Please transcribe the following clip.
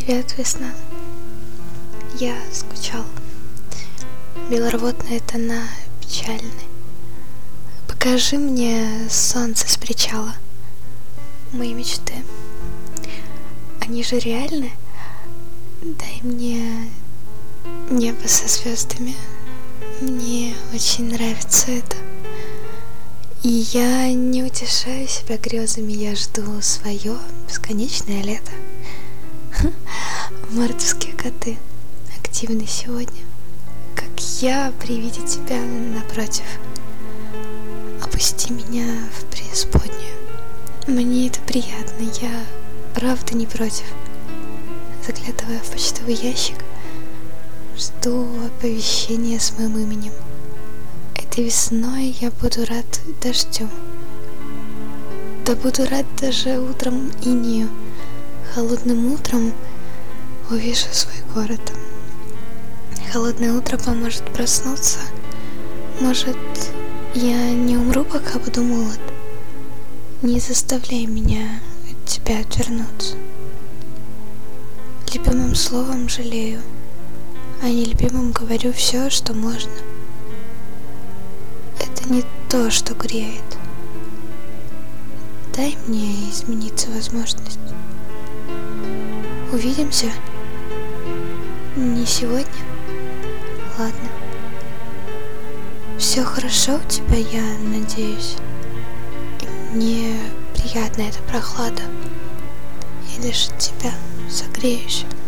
Привет, весна. Я скучал. Белорвотные тона печальны. Покажи мне солнце с причала. Мои мечты. Они же реальны? Дай мне небо со звездами. Мне очень нравится это. И я не утешаю себя грезами, я жду свое бесконечное лето. Мартовские коты активны сегодня, как я при виде тебя напротив. Опусти меня в преисподнюю. Мне это приятно, я правда не против. Заглядывая в почтовый ящик, жду оповещения с моим именем. Этой весной я буду рад дождю. Да буду рад даже утром инею. Холодным утром увижу свой город. Холодное утро поможет проснуться. Может, я не умру, пока буду молод. Не заставляй меня от тебя отвернуться. Любимым словом жалею, а нелюбимым говорю все, что можно. Это не то, что греет. Дай мне измениться возможность. Увидимся? Не сегодня? Ладно. Все хорошо у тебя, я надеюсь. И мне приятна эта прохлада. Я лишь от тебя согреюсь.